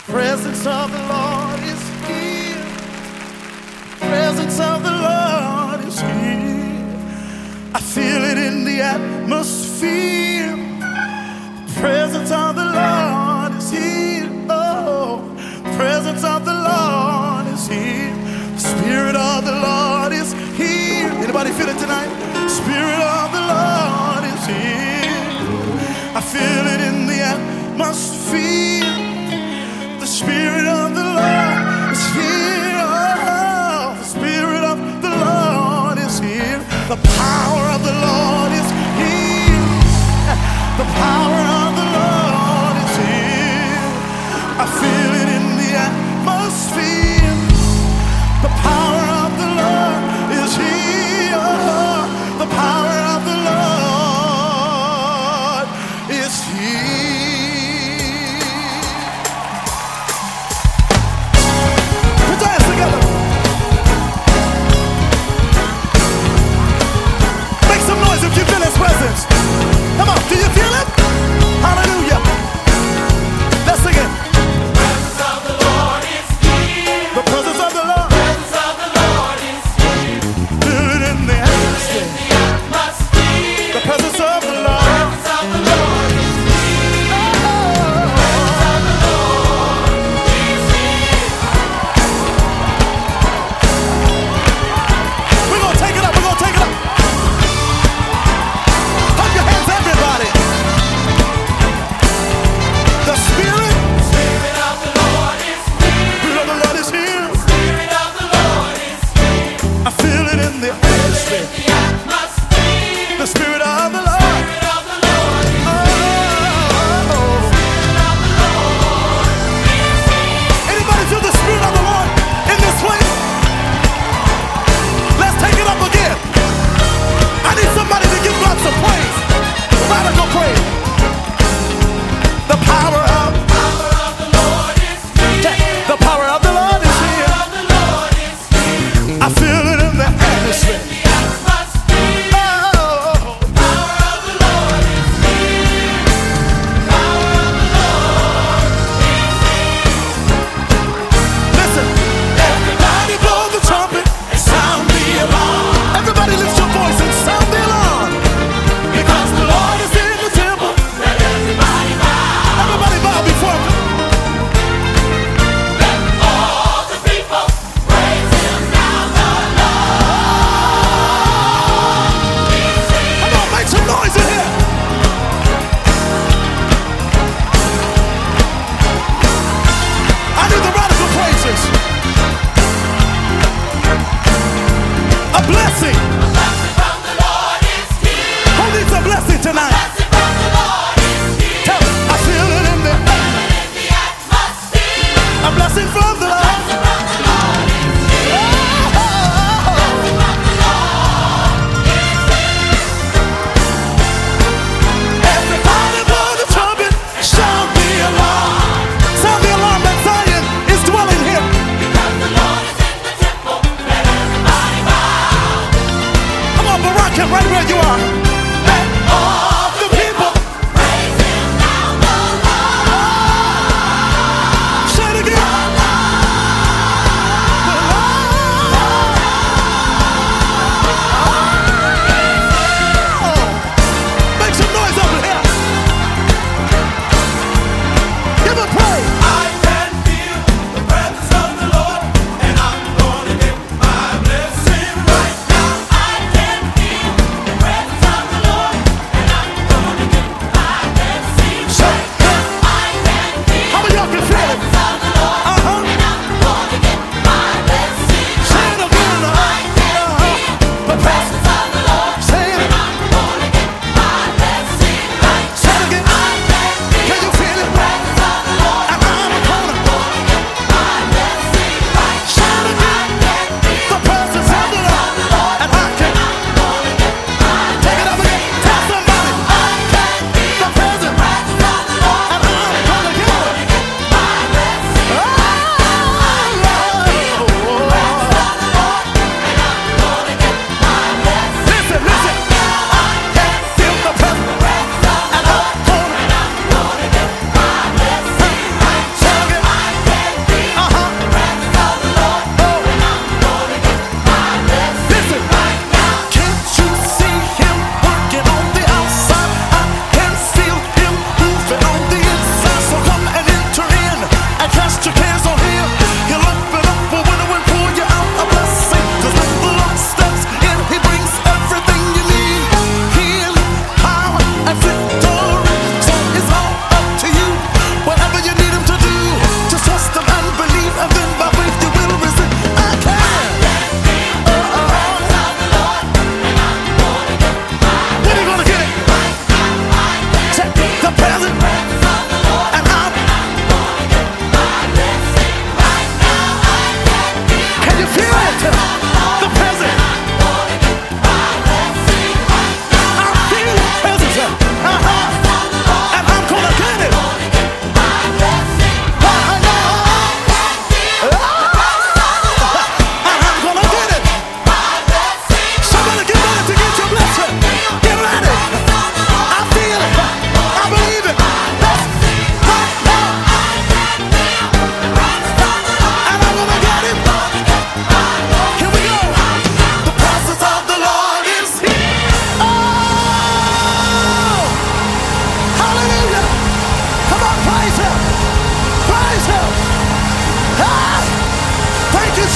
Presence of the Lord is here. Presence of the Lord is here. I feel it in the atmosphere. Presence of the Lord is here. Oh, presence of the Lord is here. The Spirit of the Lord is here. Anybody feel it tonight? Spirit of the Lord is here. I feel it in the atmosphere. The Spirit of the Lord is here. Oh, the Spirit of the Lord is here. The power of the Lord is here. The power of the Lord.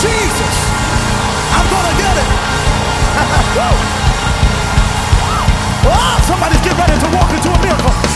Jesus. I'm gonna get it. Oh, somebody's getting ready to walk into a miracle.